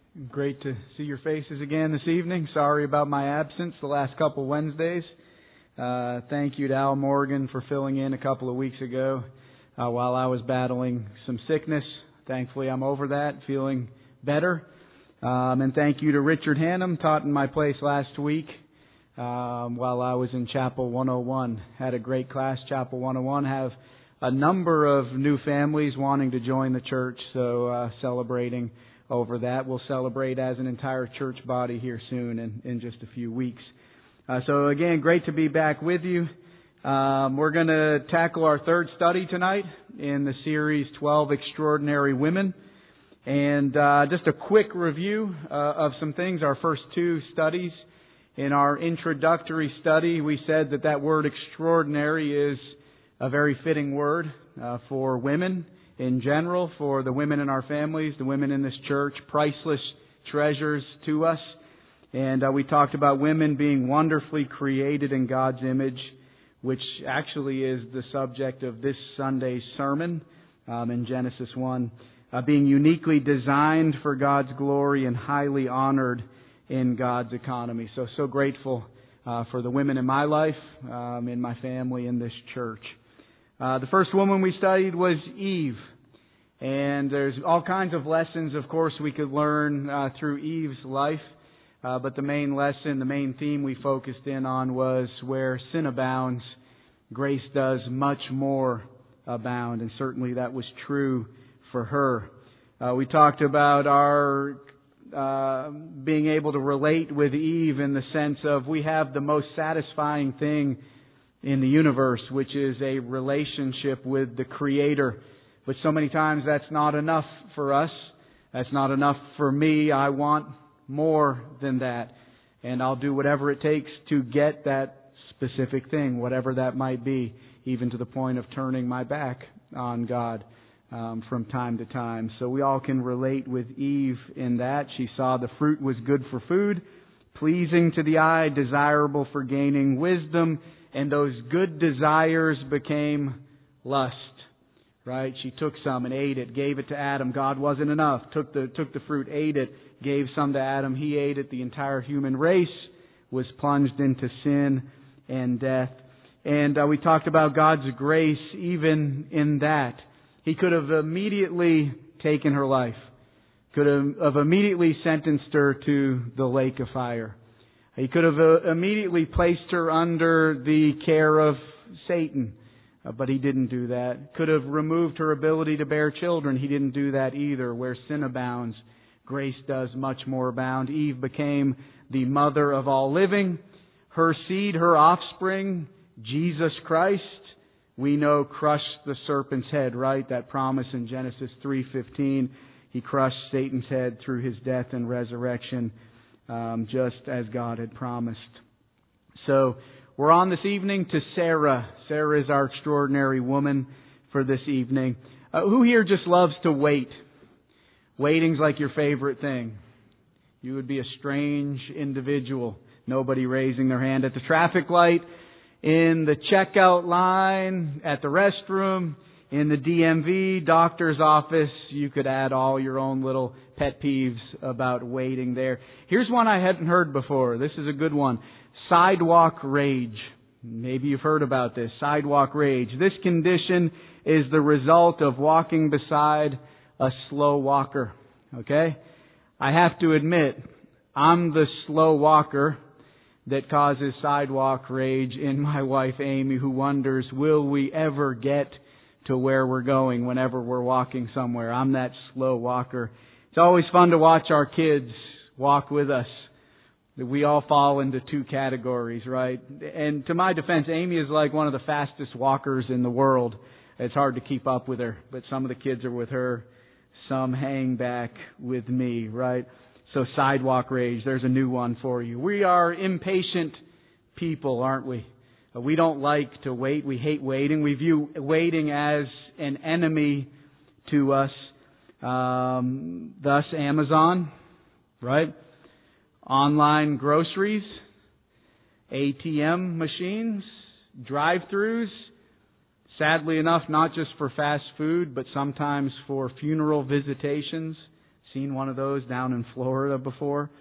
Great to see your faces again this evening. Sorry about my absence the last couple Wednesdays. Thank you to Al Morgan for filling in a couple of weeks ago while I was battling some sickness. Thankfully, I'm over that, feeling better. And thank you to Richard Hannum, taught in my place last week while I was in Chapel 101. Had a great class, Chapel 101. Have a number of new families wanting to join the church, so celebrating over that. We'll celebrate as an entire church body here soon in just a few weeks. So again, great to be back with you. We're going to tackle our third study tonight in the series 12 Extraordinary Women. And just a quick review of some things. Our first two studies. In our introductory study, we said that word extraordinary is a very fitting word for women in general, for the women in our families, the women in this church, priceless treasures to us. And we talked about women being wonderfully created in God's image, which actually is the subject of this Sunday's sermon in Genesis 1. Being uniquely designed for God's glory and highly honored in God's economy. So grateful for the women in my life, in my family, in this church. The first woman we studied was Eve. And there's all kinds of lessons, of course, we could learn through Eve's life. But the main lesson, the main theme we focused in on was where sin abounds, grace does much more abound. And certainly that was true for her. We talked about our being able to relate with Eve in the sense of we have the most satisfying thing in the universe, which is a relationship with the Creator. But so many times that's not enough for us. That's not enough for me. I want more than that. And I'll do whatever it takes to get that specific thing, whatever that might be, even to the point of turning my back on God from time to time. So we all can relate with Eve in that. She saw the fruit was good for food, pleasing to the eye, desirable for gaining wisdom, and those good desires became lust. Right? She took some and ate it, gave it to Adam. God wasn't enough. Took the fruit, ate it, gave some to Adam. He ate it. The entire human race was plunged into sin and death. And we talked about God's grace even in that. He could have immediately taken her life. Could have immediately sentenced her to the lake of fire. He could have immediately placed her under the care of Satan. But He didn't do that. Could have removed her ability to bear children. He didn't do that either. Where sin abounds, grace does much more abound. Eve became the mother of all living. Her seed, her offspring, Jesus Christ, we know crushed the serpent's head, right? That promise in Genesis 3:15. He crushed Satan's head through His death and resurrection, just as God had promised. So, we're on this evening to Sarah. Sarah is our extraordinary woman for this evening. Who here just loves to wait? Waiting's like your favorite thing. You would be a strange individual. Nobody raising their hand at the traffic light, in the checkout line, at the restroom, in the DMV, doctor's office. You could add all your own little pet peeves about waiting there. Here's one I hadn't heard before. This is a good one. Sidewalk rage. Maybe you've heard about this. Sidewalk rage. This condition is the result of walking beside a slow walker. Okay? I have to admit, I'm the slow walker that causes sidewalk rage in my wife Amy, who wonders, will we ever get to where we're going whenever we're walking somewhere? I'm that slow walker. It's always fun to watch our kids walk with us. We all fall into two categories, right? And to my defense, Amy is like one of the fastest walkers in the world. It's hard to keep up with her, but some of the kids are with her. Some hang back with me, right? So sidewalk rage, there's a new one for you. We are impatient people, aren't we? We don't like to wait. We hate waiting. We view waiting as an enemy to us. Thus Amazon, right? Online groceries, ATM machines, drive-thrus. Sadly enough, not just for fast food, but sometimes for funeral visitations, seen one of those down in Florida before.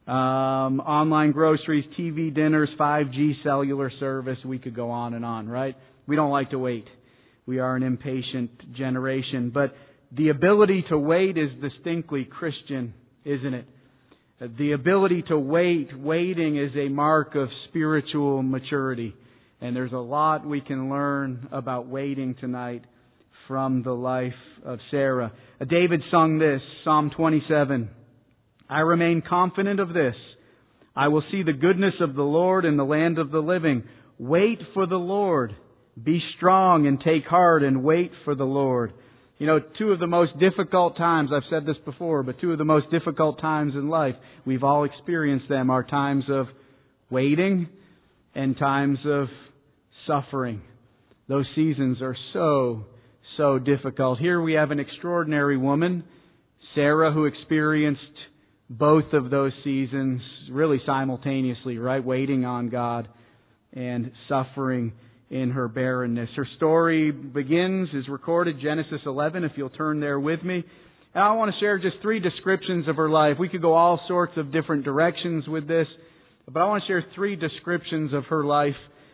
Online groceries, TV dinners, 5G cellular service. We could go on, right? We don't like to wait. We are an impatient generation. But the ability to wait is distinctly Christian, isn't it? The ability to waiting is a mark of spiritual maturity. And there's a lot we can learn about waiting tonight from the life of Sarah. David sung this, Psalm 27. I remain confident of this. I will see the goodness of the Lord in the land of the living. Wait for the Lord. Be strong and take heart and wait for the Lord. You know, two of the most difficult times, I've said this before, but two of the most difficult times in life, we've all experienced them, are times of waiting and times of suffering. Those seasons are so difficult. Here we have an extraordinary woman, Sarah, who experienced both of those seasons really simultaneously, right? Waiting on God and suffering in her barrenness. Her story is recorded, Genesis 11, if you'll turn there with me. And I want to share just 3 descriptions of her life. We could go all sorts of different directions with this, but I want to share 3 descriptions of her life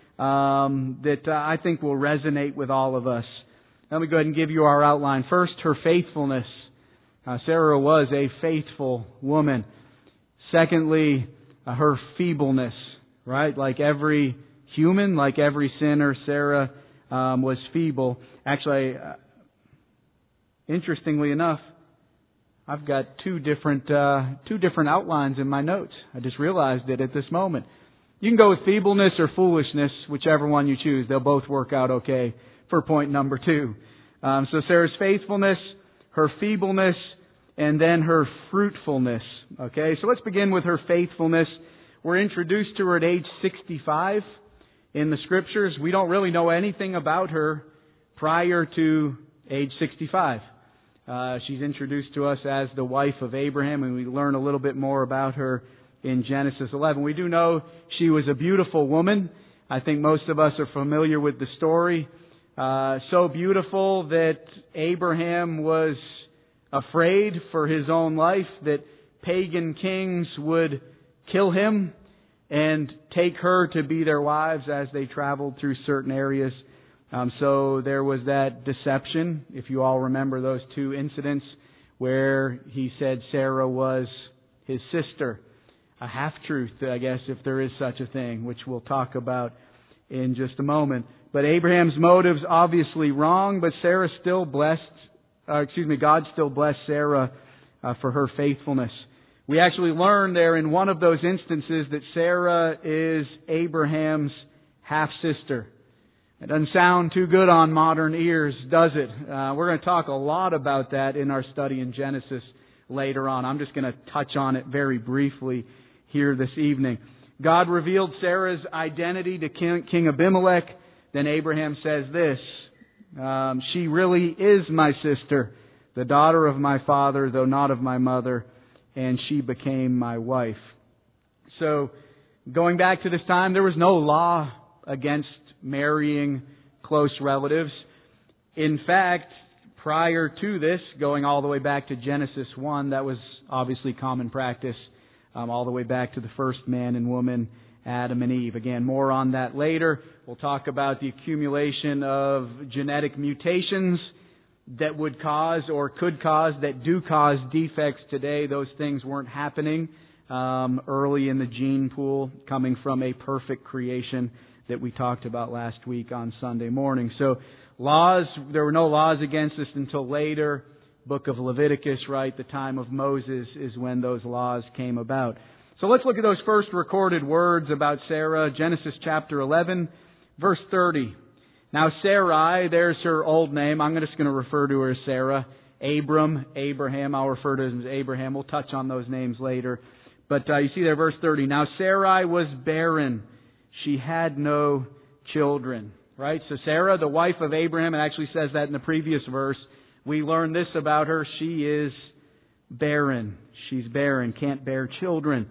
that I think will resonate with all of us. Let me go ahead and give you our outline. First, her faithfulness. Sarah was a faithful woman. Secondly, her feebleness, right? Like every human, like every sinner, Sarah was feeble. Actually, interestingly enough, I've got two different outlines in my notes. I just realized it at this moment. You can go with feebleness or foolishness, whichever one you choose. They'll both work out okay for point number 2. So Sarah's faithfulness, her feebleness, and then her fruitfulness. Okay, so let's begin with her faithfulness. We're introduced to her at age 65 in the Scriptures. We don't really know anything about her prior to age 65. She's introduced to us as the wife of Abraham, and we learn a little bit more about her in Genesis 11. We do know she was a beautiful woman. I think most of us are familiar with the story. So beautiful that Abraham was afraid for his own life, that pagan kings would kill him and take her to be their wives as they traveled through certain areas. So there was that deception, if you all remember those 2 incidents where he said Sarah was his sister. A half-truth, I guess, if there is such a thing, which we'll talk about in just a moment. But Abraham's motives obviously wrong, but God still blessed Sarah for her faithfulness. We actually learn there in one of those instances that Sarah is Abraham's half-sister. It doesn't sound too good on modern ears, does it? We're going to talk a lot about that in our study in Genesis later on. I'm just going to touch on it very briefly here this evening. God revealed Sarah's identity to King Abimelech. Then Abraham says this, she really is my sister, the daughter of my father, though not of my mother, and she became my wife. So, going back to this time, there was no law against marrying close relatives. In fact, prior to this, going all the way back to Genesis 1, that was obviously common practice, all the way back to the first man and woman, Adam and Eve. Again, more on that later. We'll talk about the accumulation of genetic mutations that would cause or could cause, that do cause defects today. Those things weren't happening early in the gene pool, coming from a perfect creation that we talked about last week on Sunday morning. So there were no laws against this until later. Book of Leviticus, right? The time of Moses is when those laws came about. So let's look at those first recorded words about Sarah. Genesis chapter 11, verse 30. Now Sarai, there's her old name. I'm just going to refer to her as Sarah. Abraham, I'll refer to her as Abraham. We'll touch on those names later. But you see there, verse 30. Now Sarai was barren. She had no children. Right? So Sarah, the wife of Abraham, it actually says that in the previous verse. We learn this about her. She is barren. She's barren, can't bear children.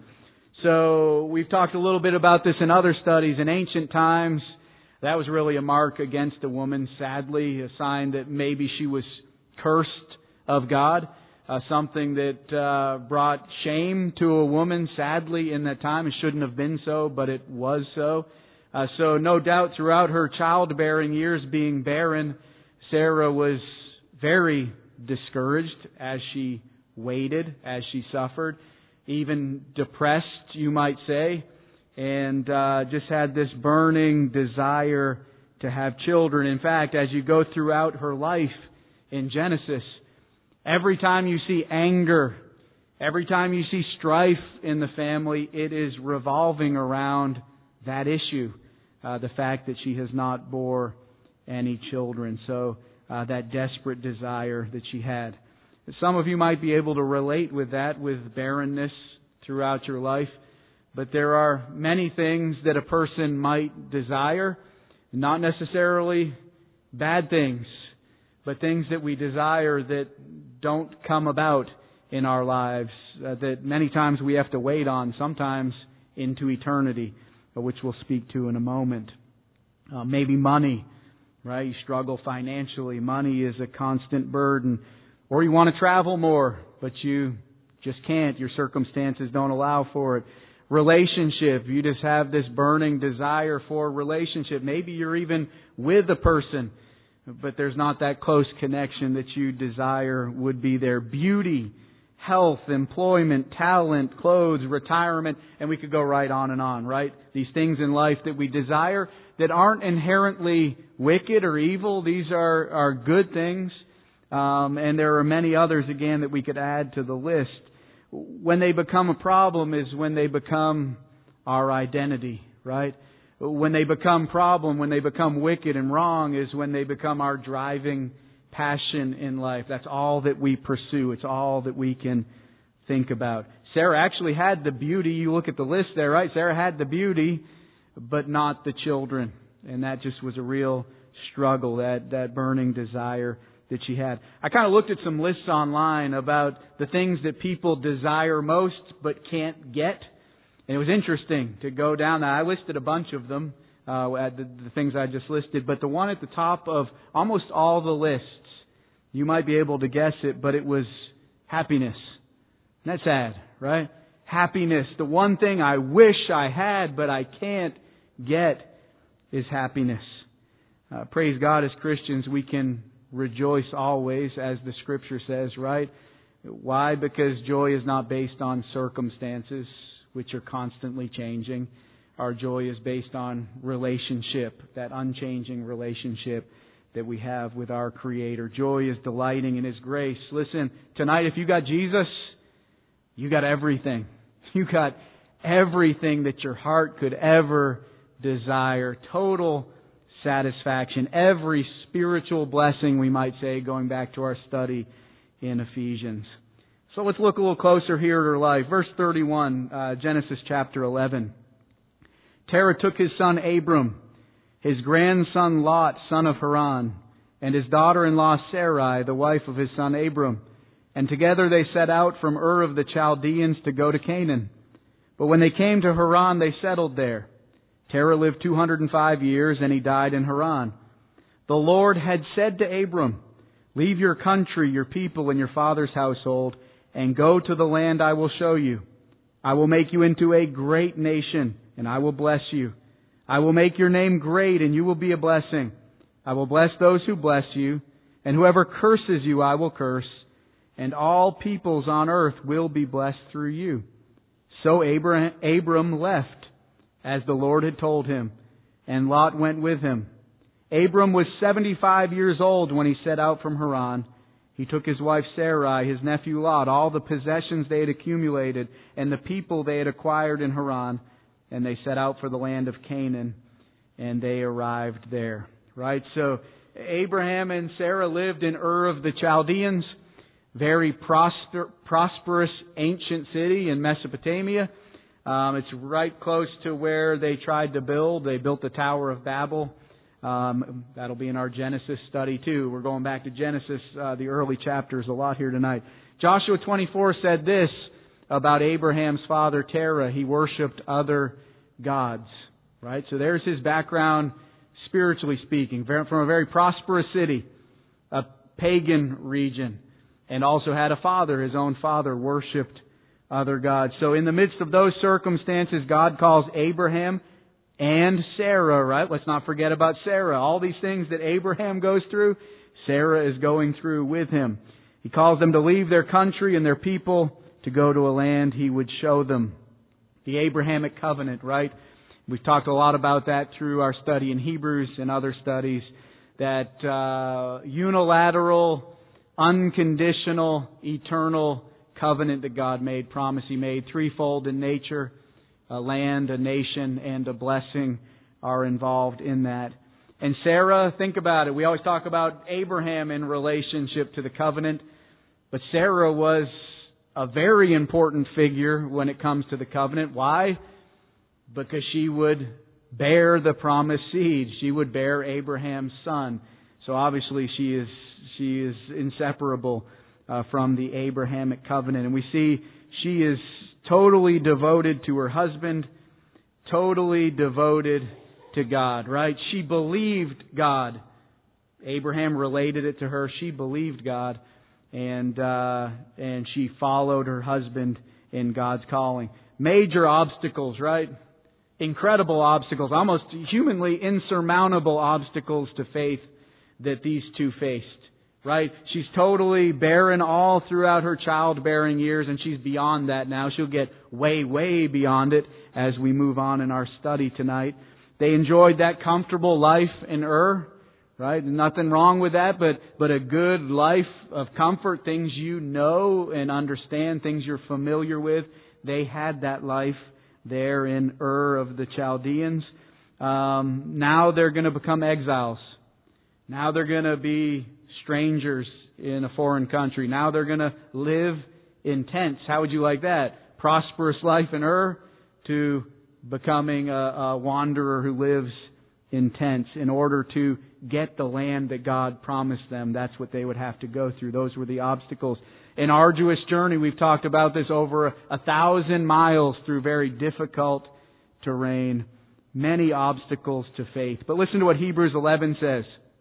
So we've talked a little bit about this in other studies. In ancient times, that was really a mark against a woman, sadly, a sign that maybe she was cursed of God. something that brought shame to a woman, sadly, in that time. It shouldn't have been so, but it was so. So no doubt throughout her childbearing years, being barren, Sarah was very discouraged as she waited, as she suffered, even depressed, you might say, and just had this burning desire to have children. In fact, as you go throughout her life in Genesis, every time you see anger, every time you see strife in the family, it is revolving around that issue, the fact that she has not bore any children. So that desperate desire that she had. Some of you might be able to relate with that, with barrenness throughout your life. But there are many things that a person might desire, not necessarily bad things, but things that we desire that don't come about in our lives, that many times we have to wait on, sometimes into eternity, which we'll speak to in a moment. Maybe money, right? You struggle financially. Money is a constant burden. Or you want to travel more, but you just can't. Your circumstances don't allow for it. Relationship. You just have this burning desire for a relationship. Maybe you're even with a person, but there's not that close connection that you desire would be there. Beauty, health, employment, talent, clothes, retirement, and we could go right on, right? These things in life that we desire that aren't inherently wicked or evil. These are good things. And there are many others, again, that we could add to the list. When they become a problem is when they become our identity, right? When they become problem, when they become wicked and wrong is when they become our driving passion in life. That's all that we pursue. It's all that we can think about. Sarah actually had the beauty. You look at the list there, right? Sarah had the beauty, but not the children. And that just was a real struggle, that burning desire that she had. I kind of looked at some lists online about the things that people desire most but can't get. And it was interesting to go down that. I listed a bunch of them, the things I just listed. But the one at the top of almost all the lists, you might be able to guess it, but it was happiness. And that's sad, right? Happiness. The one thing I wish I had but I can't get is happiness. Praise God, as Christians, we can rejoice always, as the Scripture says, right? Why? Because joy is not based on circumstances, which are constantly changing. Our joy is based on relationship, that unchanging relationship that we have with our Creator. Joy is delighting in His grace. Listen, tonight, if you got Jesus, you got everything. You got everything that your heart could ever desire. Total satisfaction. Every spiritual blessing, we might say, going back to our study in Ephesians. So let's look a little closer here at her life. Verse 31, Genesis chapter 11. Terah took his son Abram, his grandson Lot, son of Haran, and his daughter-in-law Sarai, the wife of his son Abram. And together they set out from Ur of the Chaldeans to go to Canaan. But when they came to Haran, they settled there. Terah lived 205 years, and he died in Haran. The Lord had said to Abram, "Leave your country, your people, and your father's household, and go to the land I will show you. I will make you into a great nation, and I will bless you. I will make your name great, and you will be a blessing. I will bless those who bless you, and whoever curses you I will curse, and all peoples on earth will be blessed through you." So Abram left, as the Lord had told him, and Lot went with him. Abram was 75 years old when he set out from Haran. He took his wife Sarai, his nephew Lot, all the possessions they had accumulated, and the people they had acquired in Haran, and they set out for the land of Canaan, and they arrived there. Right? So Abraham and Sarah lived in Ur of the Chaldeans, very prosperous ancient city in Mesopotamia. It's right close to where they tried to build. They built the Tower of Babel. That'll be in our Genesis study too. We're going back to Genesis, the early chapters, a lot here tonight. Joshua 24 said this about Abraham's father Terah. He worshipped other gods. Right? So there's his background, spiritually speaking, from a very prosperous city, a pagan region. and also had a father. His own father worshipped other gods. So in the midst of those circumstances, God calls Abraham and Sarah, right? Let's not forget about Sarah. All these things that Abraham goes through, Sarah is going through with him. He calls them to leave their country and their people to go to a land He would show them. The Abrahamic covenant, right? We've talked a lot about that through our study in Hebrews and other studies. That unilateral, unconditional, eternal covenant that God made, promise He made, threefold in nature, a land, a nation, and a blessing are involved in that. And Sarah, think about it. We always talk about Abraham in relationship to the covenant, but Sarah was a very important figure when it comes to the covenant. Why? Because she would bear the promised seed. She would bear Abraham's son. So obviously she is inseparable from the Abrahamic covenant. And we see she is totally devoted to her husband, totally devoted to God, right? She believed God. Abraham related it to her. She believed God, and she followed her husband in God's calling. Major obstacles, right? Incredible obstacles, almost humanly insurmountable obstacles to faith that these two faced, right? She's totally barren all throughout her childbearing years, and she's beyond that now. She'll get way, way beyond it as we move on in our study tonight. They enjoyed that comfortable life in Ur, right? Nothing wrong with that, but a good life of comfort, things you know and understand, things you're familiar with. They had that life there in Ur of the Chaldeans. Now they're going to become exiles. Now they're going to be strangers in a foreign country. Now they're going to live in tents. How would you like that? Prosperous life in Ur to becoming a wanderer who lives in tents in order to get the land that God promised them. That's what they would have to go through. Those were the obstacles. An arduous journey. We've talked about this, over 1,000 miles through very difficult terrain. Many obstacles to faith. But listen to what Hebrews 11 says.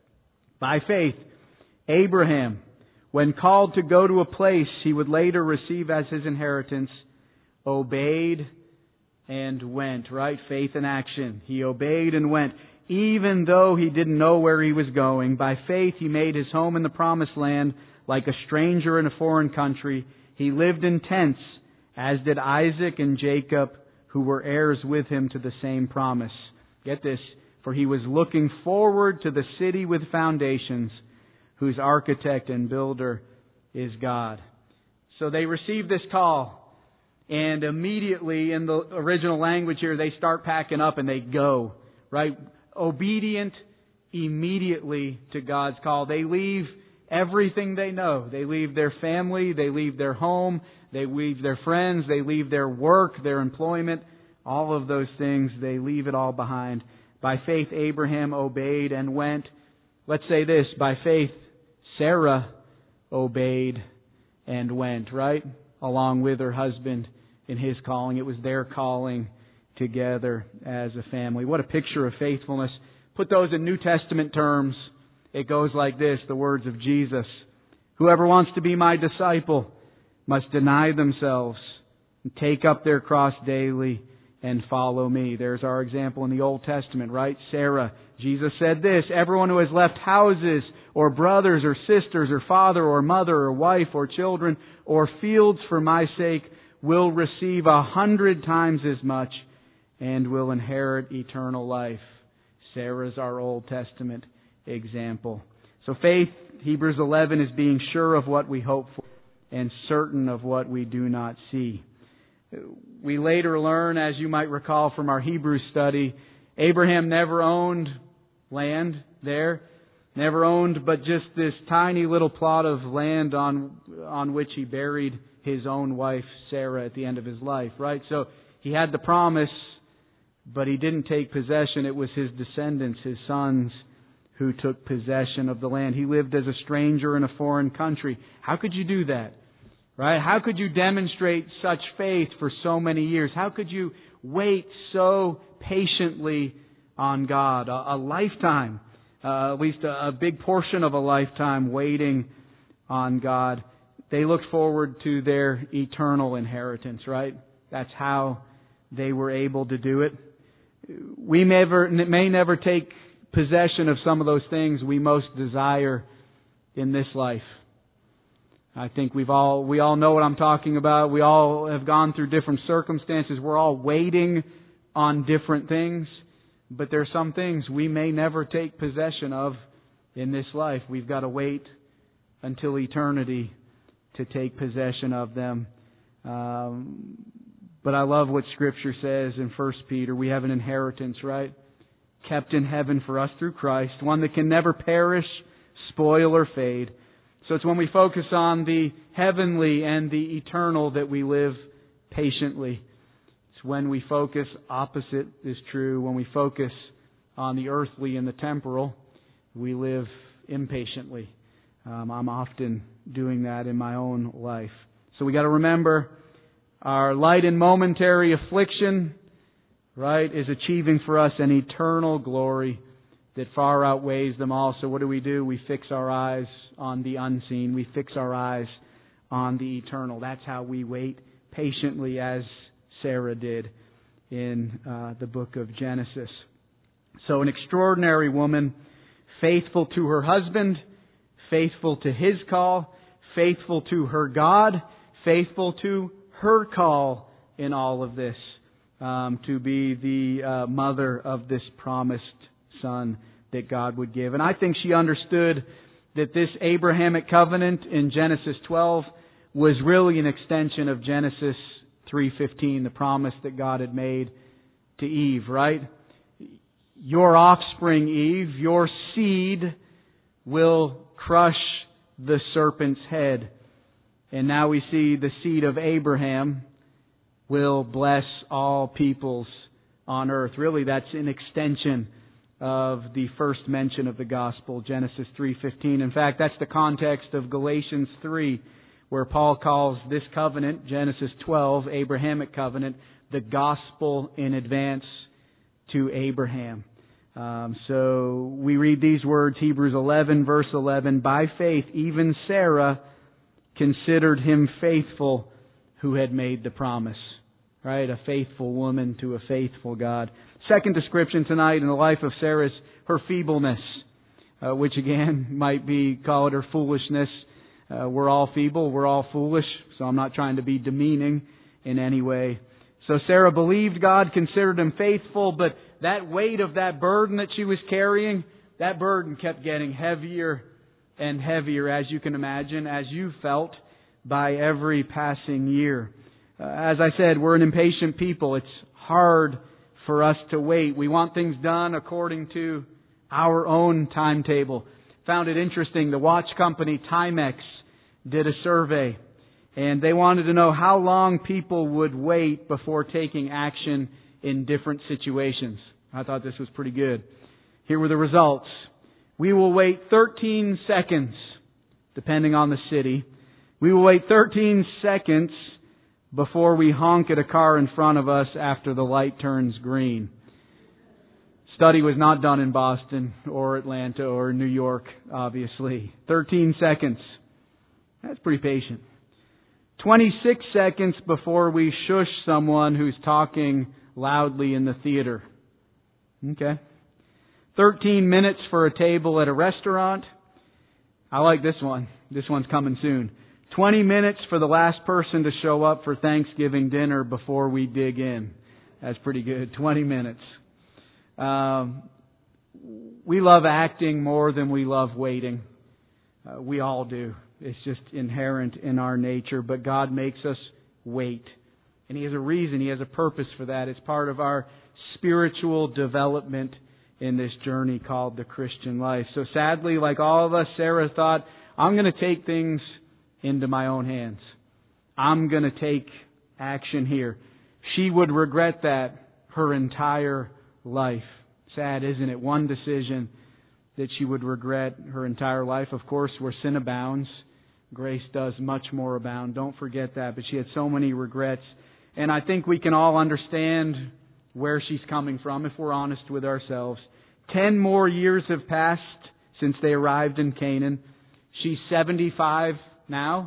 By faith, Abraham, when called to go to a place he would later receive as his inheritance, obeyed and went, right? Faith in action. He obeyed and went, even though he didn't know where he was going. By faith, he made his home in the promised land like a stranger in a foreign country. He lived in tents, as did Isaac and Jacob, who were heirs with him to the same promise. Get this, for he was looking forward to the city with foundations, whose architect and builder is God. So they received this call. And immediately, in the original language here, they start packing up and they go, right? Obedient immediately to God's call. They leave everything they know. They leave their family, they leave their home, they leave their friends, they leave their work, their employment, all of those things, they leave it all behind. By faith, Abraham obeyed and went. Let's say this, by faith, Sarah obeyed and went, right? Along with her husband in his calling. It was their calling together as a family. What a picture of faithfulness. Put those in New Testament terms. It goes like this, the words of Jesus. Whoever wants to be my disciple must deny themselves and take up their cross daily and follow me. There's our example in the Old Testament, right? Sarah. Jesus said this, everyone who has left houses or brothers or sisters or father or mother or wife or children or fields for my sake will receive 100 times as much and will inherit eternal life. Sarah's our Old Testament example. So faith, Hebrews 11, is being sure of what we hope for and certain of what we do not see. We later learn, as you might recall from our Hebrews study, Abraham never owned land there. Never owned but just this tiny little plot of land on which he buried his own wife, Sarah, at the end of his life, right? So he had the promise, but he didn't take possession. It was his descendants, his sons, who took possession of the land. He lived as a stranger in a foreign country. How could you do that? Right? How could you demonstrate such faith for so many years? How could you wait so patiently on God? A lifetime, at least a big portion of a lifetime waiting on God. they looked forward to their eternal inheritance, right? That's how they were able to do it. We may never take possession of some of those things we most desire in this life. I think we all know what I'm talking about. We all have gone through different circumstances. We're all waiting on different things. But there are some things we may never take possession of in this life. We've got to wait until eternity to take possession of them. But I love what Scripture says in 1 Peter. We have an inheritance, right? Kept in heaven for us through Christ. One that can never perish, spoil, or fade. So it's when we focus on the heavenly and the eternal that we live patiently. It's when we focus, opposite is true, when we focus on the earthly and the temporal, we live impatiently. I'm often doing that in my own life. So we got to remember our light and momentary affliction, right, is achieving for us an eternal glory that far outweighs them all. So what do? We fix our eyes on the unseen. We fix our eyes on the eternal. That's how we wait patiently, as Sarah did in the book of Genesis. So an extraordinary woman, faithful to her husband, faithful to his call, faithful to her God, faithful to her call in all of this, to be the mother of this promised son that God would give. And I think she understood that this Abrahamic covenant in Genesis 12 was really an extension of Genesis 3:15, the promise that God had made to Eve, right? Your offspring, Eve, your seed will crush the serpent's head. And now we see the seed of Abraham will bless all peoples on earth. Really, that's an extension of the first mention of the gospel, Genesis 3:15. In fact, that's the context of Galatians 3, where Paul calls this covenant, Genesis 12, Abrahamic covenant, the gospel in advance to Abraham. So we read these words, Hebrews 11, verse 11, by faith, even Sarah considered him faithful who had made the promise. Right? A faithful woman to a faithful God. Second description tonight in the life of Sarah is her feebleness, which again might be, call it her foolishness. We're all feeble, we're all foolish, so I'm not trying to be demeaning in any way. So Sarah believed God, considered him faithful, but that weight of that burden that she was carrying, that burden kept getting heavier and heavier, as you can imagine, as you felt by every passing year. As I said, we're an impatient people. It's hard for us to wait. We want things done according to our own timetable. Found it interesting. The watch company Timex did a survey, and they wanted to know how long people would wait before taking action in different situations. I thought this was pretty good. Here were the results. We will wait 13 seconds, depending on the city. We will wait 13 seconds before we honk at a car in front of us after the light turns green. Study was not done in Boston or Atlanta or New York, obviously. 13 seconds. That's pretty patient. 26 seconds before we shush someone who's talking loudly in the theater. Okay. 13 minutes for a table at a restaurant. I like this one. This one's coming soon. 20 minutes for the last person to show up for Thanksgiving dinner before we dig in. That's pretty good. 20 minutes. We love acting more than we love waiting. We all do. It's just inherent in our nature. But God makes us wait. And He has a reason. He has a purpose for that. It's part of our spiritual development in this journey called the Christian life. So sadly, like all of us, Sarah thought, I'm going to take things into my own hands. I'm going to take action here. She would regret that her entire life. Sad, isn't it? One decision that she would regret her entire life. Of course, where sin abounds, grace does much more abound. Don't forget that. But she had so many regrets. And I think we can all understand where she's coming from if we're honest with ourselves. 10 more years have passed since they arrived in Canaan. She's 75 now.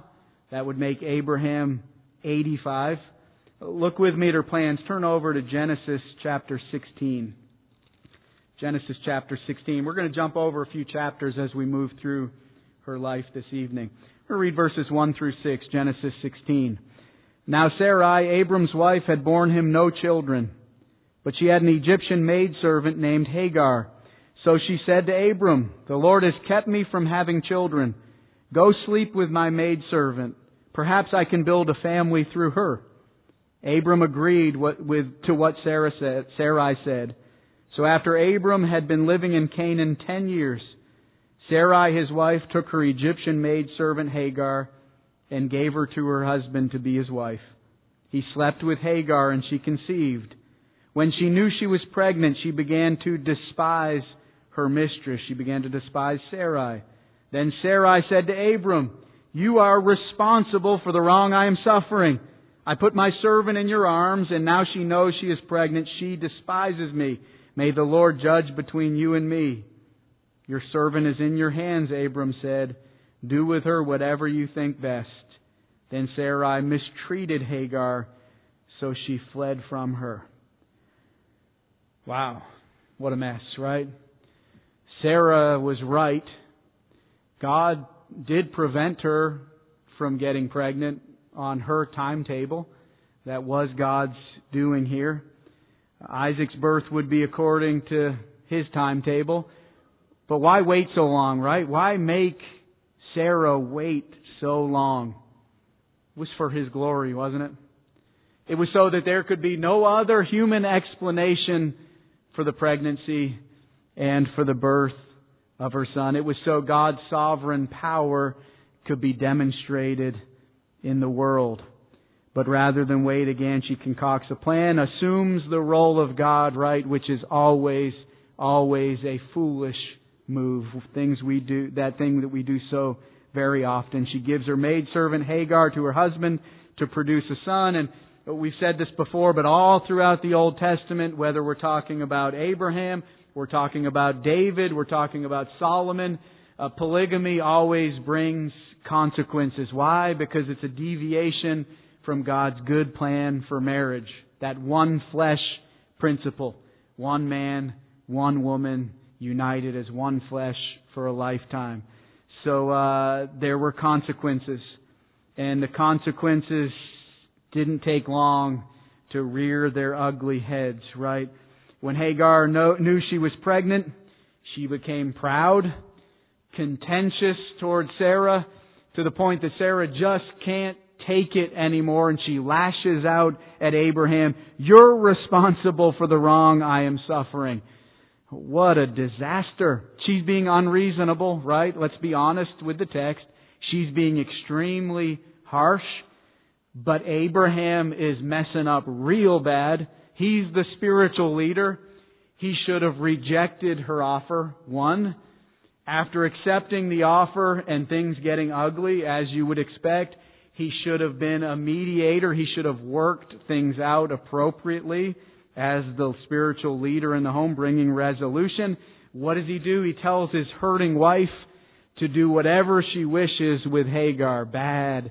That would make Abraham 85. Look with me at her plans. Turn over to Genesis chapter 16. Genesis chapter 16. We're going to jump over a few chapters as we move through her life this evening. We'll read verses 1 through 6, Genesis 16. Now Sarai, Abram's wife, had borne him no children, but she had an Egyptian maidservant named Hagar. So she said to Abram, "The Lord has kept me from having children. Go sleep with my maidservant. Perhaps I can build a family through her." Abram agreed to what Sarai said. So after Abram had been living in Canaan 10 years, Sarai, his wife, took her Egyptian maidservant Hagar and gave her to her husband to be his wife. He slept with Hagar and she conceived. When she knew she was pregnant, she began to despise her mistress. She began to despise Sarai. Then Sarai said to Abram, "You are responsible for the wrong I am suffering. I put my servant in your arms, and now she knows she is pregnant. She despises me. May the Lord judge between you and me." "Your servant is in your hands," Abram said. "Do with her whatever you think best." Then Sarai mistreated Hagar, so she fled from her. Wow, what a mess, right? Sarah was right. God did prevent her from getting pregnant on her timetable. That was God's doing here. Isaac's birth would be according to his timetable. But why wait so long, right? Why make Sarah wait so long? It was for His glory, wasn't it? It was so that there could be no other human explanation for the pregnancy and for the birth of her son. It was so God's sovereign power could be demonstrated in the world. But rather than wait again, she concocts a plan, assumes the role of God, right, which is always a foolish move. That thing that we do so very often. She gives her maidservant Hagar to her husband to produce a son. And we've said this before, but all throughout the Old Testament, whether we're talking about Abraham, we're talking about David, we're talking about Solomon, polygamy always brings consequences. Why? Because it's a deviation from God's good plan for marriage. That one flesh principle. One man, one woman, united as one flesh for a lifetime. So there were consequences. And the consequences didn't take long to rear their ugly heads, right? When Hagar knew she was pregnant, she became proud, contentious toward Sarah, to the point that Sarah just can't take it anymore, and she lashes out at Abraham, "You're responsible for the wrong I am suffering." What a disaster. She's being unreasonable, right? Let's be honest with the text. She's being extremely harsh. But Abraham is messing up real bad. He's the spiritual leader. He should have rejected her offer. One, after accepting the offer and things getting ugly, as you would expect, he should have been a mediator. He should have worked things out appropriately as the spiritual leader in the home, bringing resolution. What does he do? He tells his hurting wife to do whatever she wishes with Hagar. Bad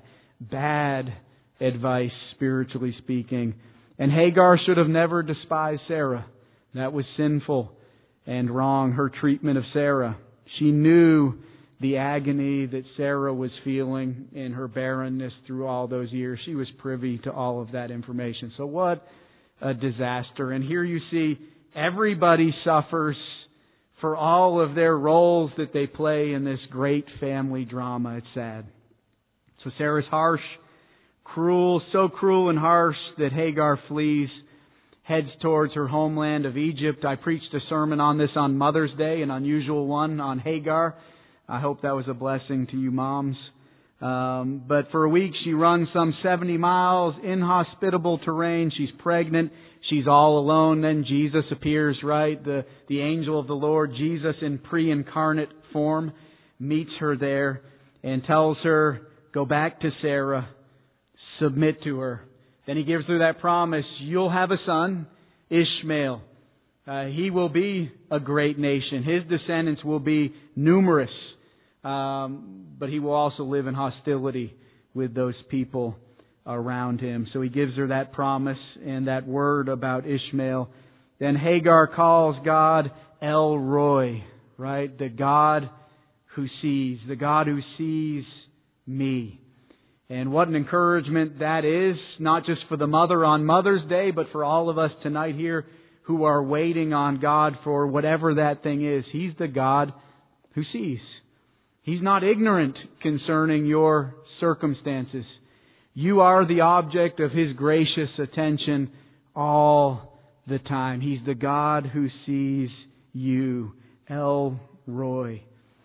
advice, spiritually speaking. And Hagar should have never despised Sarah. That was sinful and wrong, her treatment of Sarah. She knew the agony that Sarah was feeling in her barrenness through all those years. She was privy to all of that information. So what a disaster. And here you see everybody suffers for all of their roles that they play in this great family drama. It's sad. So Sarah's harsh, cruel, so cruel and harsh that Hagar flees, heads towards her homeland of Egypt. I preached a sermon on this on Mother's Day, an unusual one on Hagar. I hope that was a blessing to you moms. But for a week she runs some 70 miles, inhospitable terrain. She's pregnant. She's all alone. Then Jesus appears, right? The angel of the Lord, Jesus in pre-incarnate form, meets her there and tells her, "Go back to Sarah. Submit to her." Then He gives her that promise, "You'll have a son, Ishmael. He will be a great nation. His descendants will be numerous. But he will also live in hostility with those people around him. So he gives her that promise and that word about Ishmael. Then Hagar calls God El Roi, right? The God who sees, the God who sees me. And what an encouragement that is, not just for the mother on Mother's Day, but for all of us tonight here who are waiting on God for whatever that thing is. He's the God who sees. He's not ignorant concerning your circumstances. You are the object of His gracious attention all the time. He's the God who sees you. El Roi.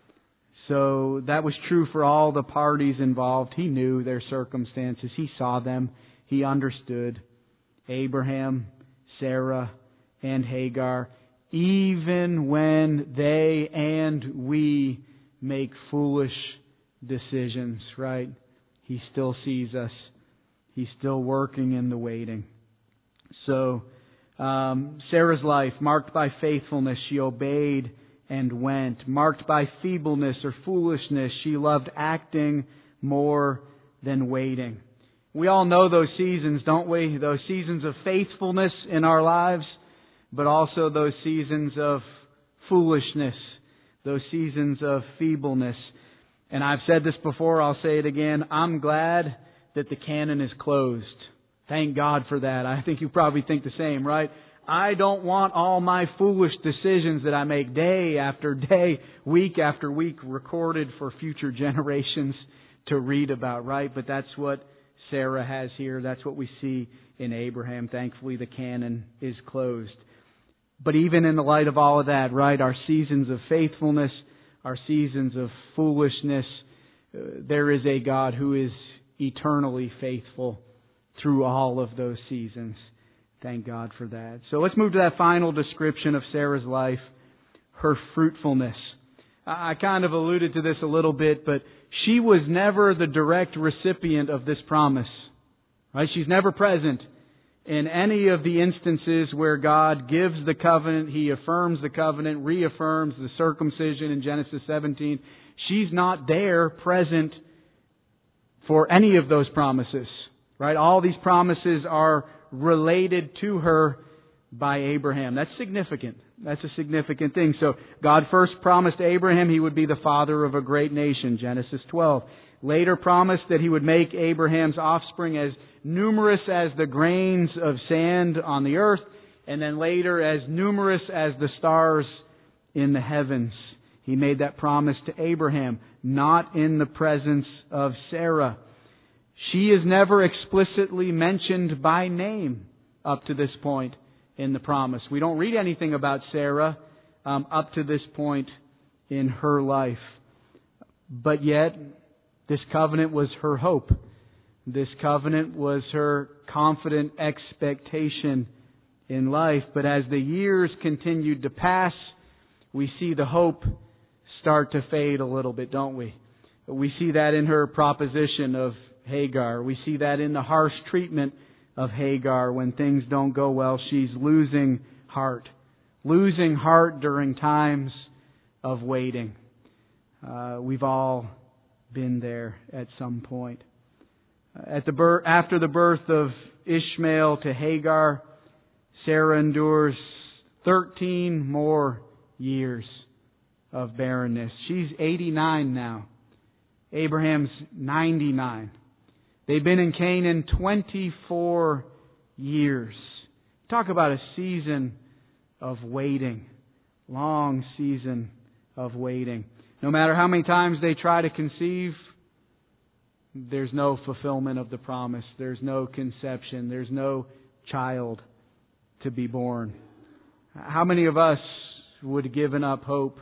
So that was true for all the parties involved. He knew their circumstances. He saw them. He understood. Abraham, Sarah, and Hagar. Even when they and we make foolish decisions, right? He still sees us. He's still working in the waiting. So, Sarah's life, marked by faithfulness, she obeyed and went. Marked by feebleness or foolishness, she loved acting more than waiting. We all know those seasons, don't we? Those seasons of faithfulness in our lives, but also those seasons of foolishness, those seasons of feebleness. And I've said this before, I'll say it again. I'm glad that the canon is closed. Thank God for that. I think you probably think the same, right? I don't want all my foolish decisions that I make day after day, week after week, recorded for future generations to read about, right? But that's what Sarah has here. That's what we see in Abraham. Thankfully, the canon is closed. But even in the light of all of that, right, our seasons of faithfulness, our seasons of foolishness, there is a God who is eternally faithful through all of those seasons. Thank God for that. So let's move to that final description of Sarah's life, her fruitfulness. I kind of alluded to this a little bit, but she was never the direct recipient of this promise. Right? She's never present in any of the instances where God gives the covenant, He affirms the covenant, reaffirms the circumcision in Genesis 17. She's not there present for any of those promises. Right? All these promises are related to her by Abraham. That's significant. That's a significant thing. So God first promised Abraham He would be the father of a great nation, Genesis 12. Later promised that He would make Abraham's offspring as numerous as the grains of sand on the earth, and then later as numerous as the stars in the heavens. He made that promise to Abraham, not in the presence of Sarah. She is never explicitly mentioned by name up to this point in the promise. We don't read anything about Sarah up to this point in her life. But yet, this covenant was her hope. This covenant was her confident expectation in life. But as the years continued to pass, we see the hope start to fade a little bit, don't we? We see that in her proposition of Hagar. We see that in the harsh treatment of Hagar when things don't go well. She's losing heart. Losing heart during times of waiting. We've all been there at some point. After the birth of Ishmael to Hagar, Sarah endures 13 more years of barrenness. She's 89 now. Abraham's 99. They've been in Canaan 24 years. Talk about a season of waiting. Long season of waiting. No matter how many times they try to conceive, there's no fulfillment of the promise. There's no conception. There's no child to be born. How many of us would have given up hope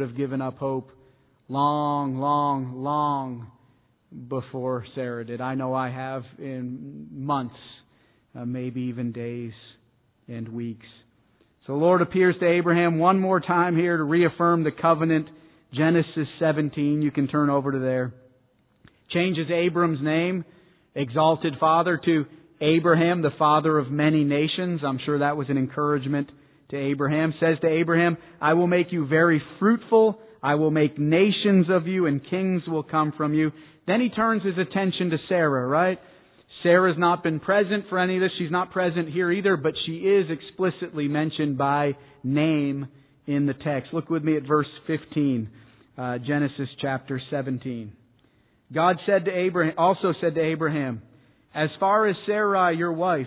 long before Sarah did? I know I have, in months, maybe even days and weeks. So the Lord appears to Abraham one more time here to reaffirm the covenant. Genesis 17, you can turn over to there. Changes Abram's name, exalted father, to Abraham, the father of many nations. I'm sure that was an encouragement to Abraham. Says to Abraham, I will make you very fruitful. I will make nations of you, and kings will come from you. Then he turns his attention to Sarah, right? Sarah's not been present for any of this. She's not present here either, but she is explicitly mentioned by name in the text. Look with me at verse 15, Genesis chapter 17. God also said to Abraham, as for Sarai your wife,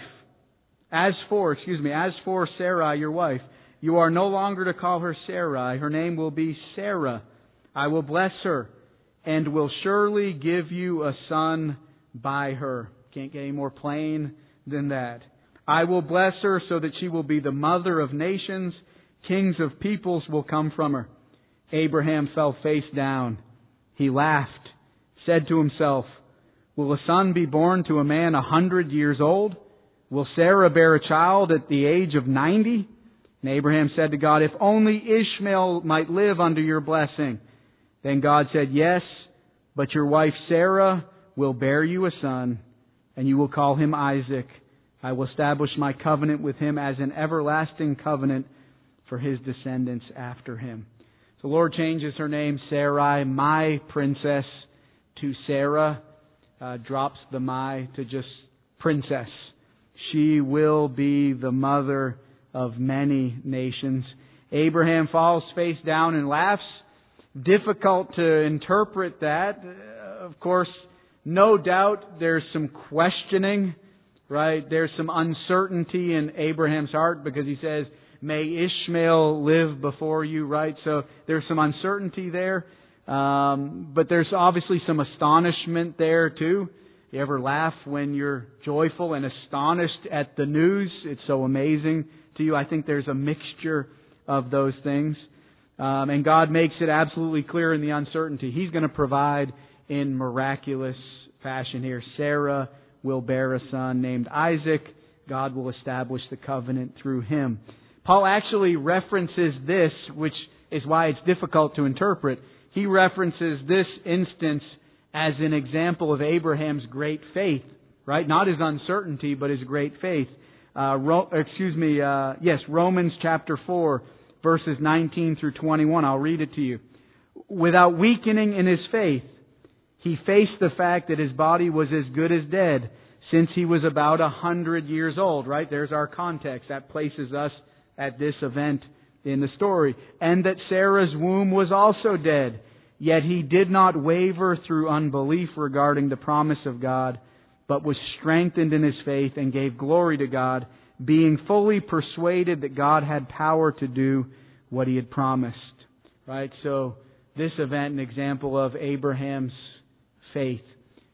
you are no longer to call her Sarai. Her name will be Sarah. I will bless her and will surely give you a son by her. Can't get any more plain than that. I will bless her so that she will be the mother of nations. Kings of peoples will come from her. Abraham fell face down. He laughed, said to himself, will a son be born to a man 100 years old? Will Sarah bear a child at the age of 90? And Abraham said to God, if only Ishmael might live under your blessing. Then God said, yes, but your wife Sarah will bear you a son, and you will call him Isaac. I will establish my covenant with him as an everlasting covenant for his descendants after him. The Lord changes her name, Sarai, my princess, to Sarah. Drops the my to just princess. She will be the mother of many nations. Abraham falls face down and laughs. Difficult to interpret that. Of course, no doubt there's some questioning, right? There's some uncertainty in Abraham's heart because he says, may Ishmael live before you, right? So there's some uncertainty there. But there's obviously some astonishment there too. You ever laugh when you're joyful and astonished at the news? It's so amazing to you. I think there's a mixture of those things. And God makes it absolutely clear in the uncertainty. He's going to provide in miraculous fashion here. Sarah will bear a son named Isaac. God will establish the covenant through him. Paul actually references this, which is why it's difficult to interpret. He references this instance as an example of Abraham's great faith, right? Not his uncertainty, but his great faith. Romans chapter 4, verses 19 through 21. I'll read it to you. Without weakening in his faith, he faced the fact that his body was as good as dead since he was about 100 years old, right? There's our context. That places us at this event in the story. And that Sarah's womb was also dead. Yet he did not waver through unbelief regarding the promise of God, but was strengthened in his faith and gave glory to God, being fully persuaded that God had power to do what he had promised. Right? So this event, an example of Abraham's faith,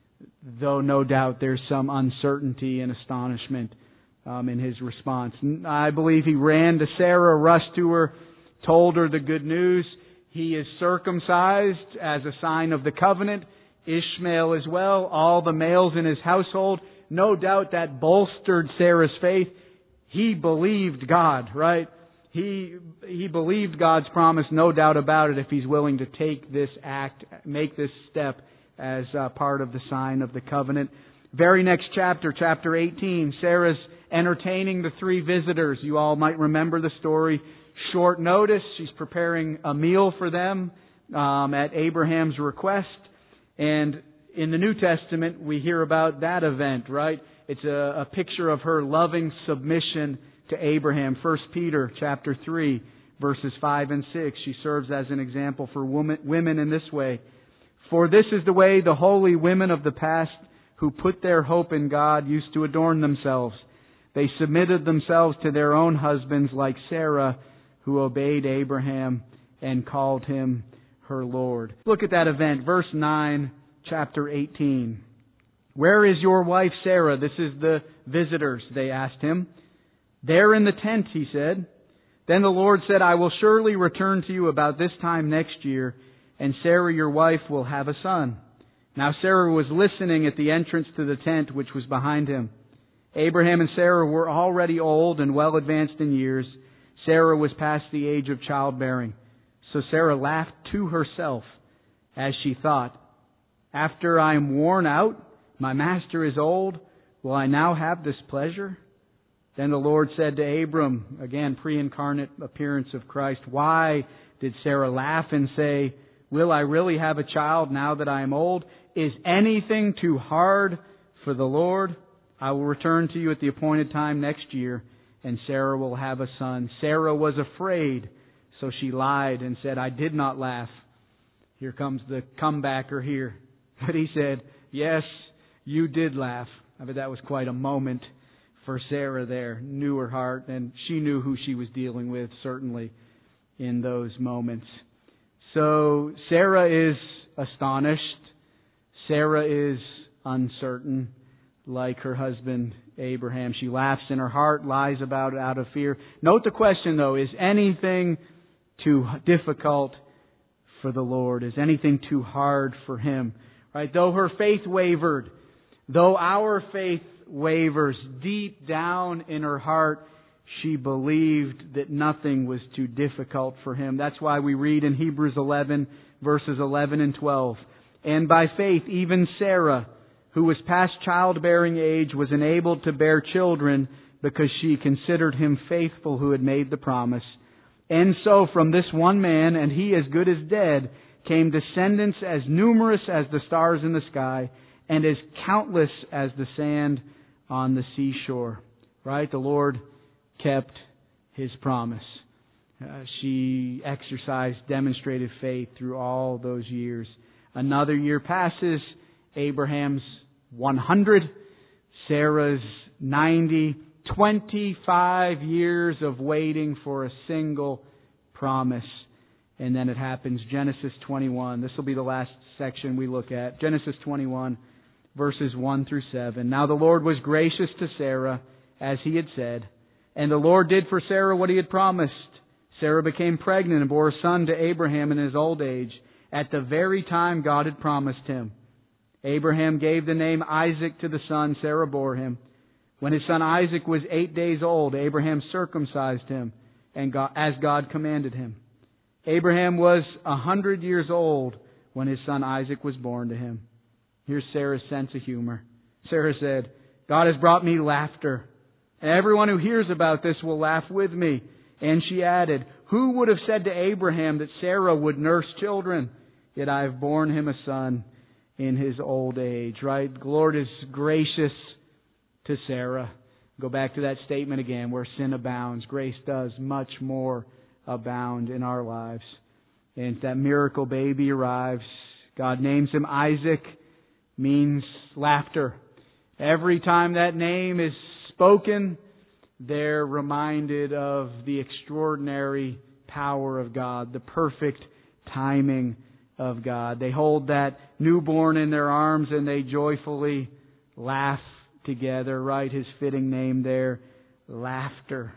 though no doubt there's some uncertainty and astonishment in his response. I believe he ran to Sarah, rushed to her, told her the good news. He is circumcised as a sign of the covenant. Ishmael as well, all the males in his household. No doubt that bolstered Sarah's faith. He believed God, right? He believed God's promise, no doubt about it, if he's willing to take this act, make this step as part of the sign of the covenant. Very next chapter, chapter 18, Sarah's entertaining the three visitors. You all might remember the story. Short notice, she's preparing a meal for them at Abraham's request. And in the New Testament, we hear about that event, right? It's a picture of her loving submission to Abraham. 1 Peter chapter 3, verses 5 and 6. She serves as an example for women in this way. For this is the way the holy women of the past who put their hope in God used to adorn themselves. They submitted themselves to their own husbands like Sarah, who obeyed Abraham and called him her Lord. Look at that event, verse 9, chapter 18. Where is your wife Sarah? This is the visitors, they asked him. There in the tent, he said. Then the Lord said, I will surely return to you about this time next year, and Sarah your wife will have a son. Now Sarah was listening at the entrance to the tent which was behind him. Abraham and Sarah were already old and well advanced in years. Sarah was past the age of childbearing. So Sarah laughed to herself as she thought, after I am worn out, my master is old, will I now have this pleasure? Then the Lord said to Abram, again, pre-incarnate appearance of Christ, why did Sarah laugh and say, "Will I really have a child now that I am old? Is anything too hard for the Lord? I will return to you at the appointed time next year, and Sarah will have a son." Sarah was afraid, so she lied and said, "I did not laugh." Here comes the comebacker here. But he said, "Yes, you did laugh." I bet that was quite a moment for Sarah there. Knew her heart, and she knew who she was dealing with, certainly, in those moments. So Sarah is astonished. Sarah is uncertain, like her husband Abraham. She laughs in her heart, lies about it out of fear. Note the question, though. Is anything too difficult for the Lord? Is anything too hard for Him? Right? Though her faith wavered, though our faith wavers, deep down in her heart, she believed that nothing was too difficult for Him. That's why we read in Hebrews 11, verses 11 and 12. "And by faith, even Sarah, who was past childbearing age, was enabled to bear children because she considered him faithful who had made the promise. And so from this one man, and he as good as dead, came descendants as numerous as the stars in the sky, and as countless as the sand on the seashore." Right? The Lord kept His promise. She exercised, demonstrated faith through all those years. Another year passes. Abraham's 100, Sarah's 90, 25 years of waiting for a single promise. And then it happens. Genesis 21. This will be the last section we look at. Genesis 21, verses 1 through 7. "Now the Lord was gracious to Sarah, as He had said, and the Lord did for Sarah what He had promised. Sarah became pregnant and bore a son to Abraham in his old age, at the very time God had promised him. Abraham gave the name Isaac to the son Sarah bore him. When his son Isaac was 8 days old, Abraham circumcised him, and as God commanded him. Abraham was 100 years old when his son Isaac was born to him." Here's Sarah's sense of humor. Sarah said, "God has brought me laughter. Everyone who hears about this will laugh with me." And she added, "Who would have said to Abraham that Sarah would nurse children? Yet I have borne him a son in his old age." Right? The Lord is gracious to Sarah. Go back to that statement again, where sin abounds, grace does much more abound in our lives. And that miracle baby arrives. God names him Isaac, means laughter. Every time that name is spoken, they're reminded of the extraordinary power of God, the perfect timing of God. They hold that newborn in their arms and they joyfully laugh together, right? His fitting name there, laughter.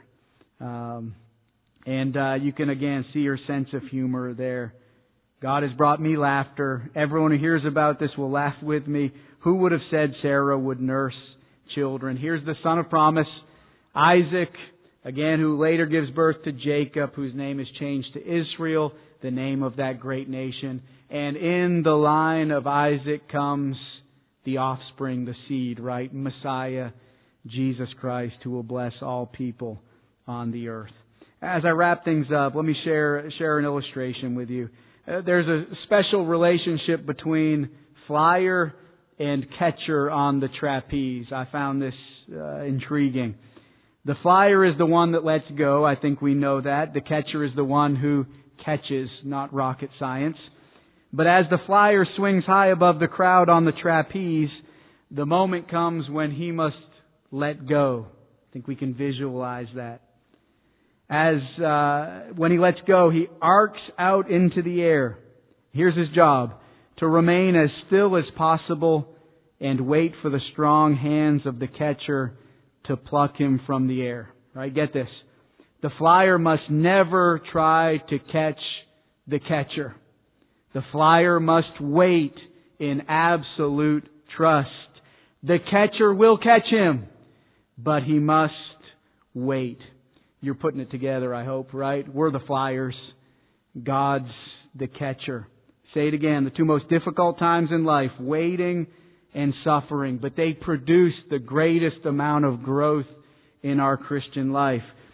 You can again see her sense of humor there. God has brought me laughter. Everyone who hears about this will laugh with me. Who would have said Sarah would nurse children? Here's the son of promise, Isaac, again, who later gives birth to Jacob, whose name is changed to Israel, the name of that great nation. And in the line of Isaac comes the offspring, the seed, right? Messiah, Jesus Christ, who will bless all people on the earth. As I wrap things up, let me share an illustration with you. There's a special relationship between flyer and catcher on the trapeze. I found this intriguing. The flyer is the one that lets go. I think we know that. The catcher is the one who catches, not rocket science. But as the flyer swings high above the crowd on the trapeze, the moment comes when he must let go. I think we can visualize that. When he lets go, he arcs out into the air. Here's his job: to remain as still as possible and wait for the strong hands of the catcher to pluck him from the air. Right? Get this. The flyer must never try to catch the catcher. The flyer must wait in absolute trust. The catcher will catch him, but he must wait. You're putting it together, I hope, right? We're the flyers. God's the catcher. Say it again. The two most difficult times in life, waiting and suffering. But they produce the greatest amount of growth in our Christian life.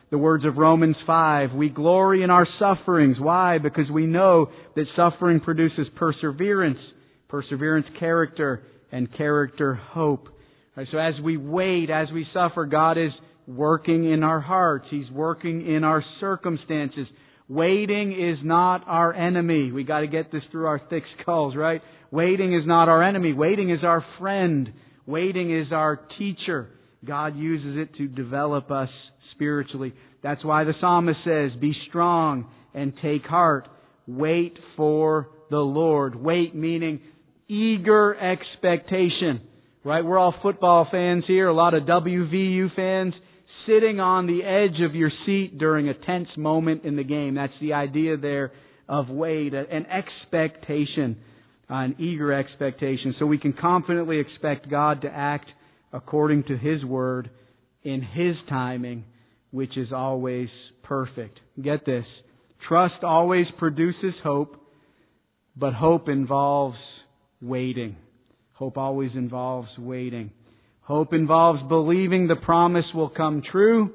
the words of Romans 5, we glory in our sufferings. Why? Because we know that suffering produces perseverance, perseverance character, and character hope. Right, so as we wait, as we suffer, God is working in our hearts. He's working in our circumstances. Waiting is not our enemy. We got to get this through our thick skulls, right? Waiting is not our enemy. Waiting is our friend. Waiting is our teacher. God uses it to develop us spiritually. That's why the psalmist says, be strong and take heart. Wait for the Lord. Wait meaning eager expectation. Right? We're all football fans here, a lot of WVU fans. Sitting on the edge of your seat during a tense moment in the game. That's the idea there of wait, an expectation, an eager expectation. So we can confidently expect God to act according to His Word in His timing, which is always perfect. Get this. Trust always produces hope, but hope involves waiting. Hope always involves waiting. Hope involves believing the promise will come true.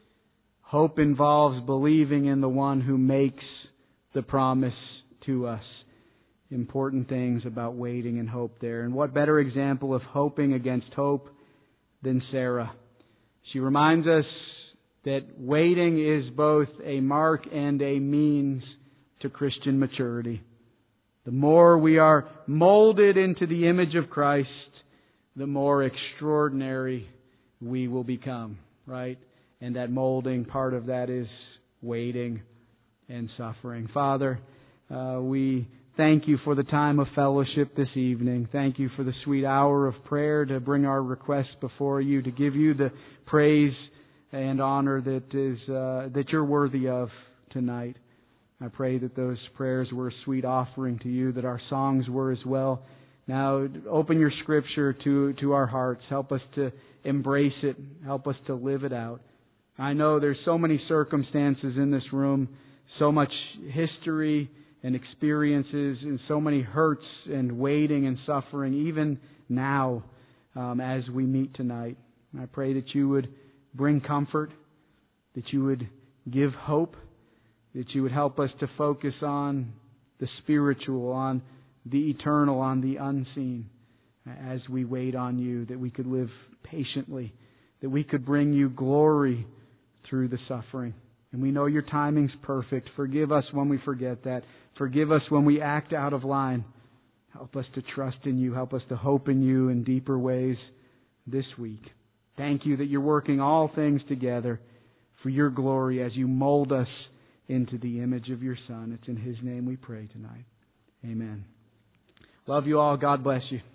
Hope involves believing in the one who makes the promise to us. Important things about waiting and hope there. And what better example of hoping against hope than Sarah? She reminds us that waiting is both a mark and a means to Christian maturity. The more we are molded into the image of Christ, the more extraordinary we will become, right? And that molding, part of that is waiting and suffering. Father, we thank You for the time of fellowship this evening. Thank You for the sweet hour of prayer to bring our requests before You, to give You the praise and honor that You're worthy of tonight. I pray that those prayers were a sweet offering to You, that our songs were as well. Now, open Your Scripture to our hearts. Help us to embrace it. Help us to live it out. I know there's so many circumstances in this room, so much history and experiences, and so many hurts and waiting and suffering, even now as we meet tonight. I pray that You would bring comfort, that You would give hope, that You would help us to focus on the spiritual, on the eternal, on the unseen, as we wait on You, that we could live patiently, that we could bring You glory through the suffering. And we know Your timing's perfect. Forgive us when we forget that. Forgive us when we act out of line. Help us to trust in You. Help us to hope in You in deeper ways this week. Thank You that You're working all things together for Your glory as You mold us into the image of Your Son. It's in His name we pray tonight. Amen. Love you all. God bless you.